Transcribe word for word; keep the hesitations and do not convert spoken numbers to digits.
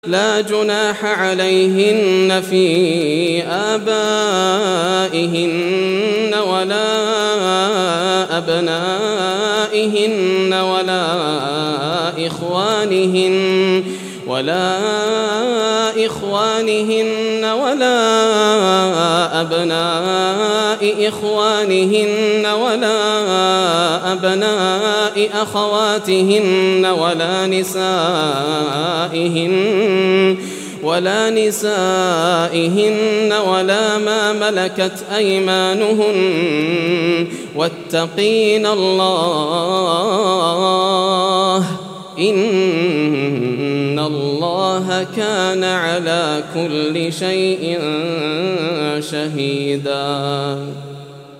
لا جناح عليهن في آبائهن ولا أبنائهن ولا إخوانهن ولا إخوانهن ولا أبناء إخوانهن ولا أبناء أخواتهن ولا نسائهن ولا نسائهن ولا ما ملكت أيمانهن واتقين الله إن الله كان على كل شيء شهيدا.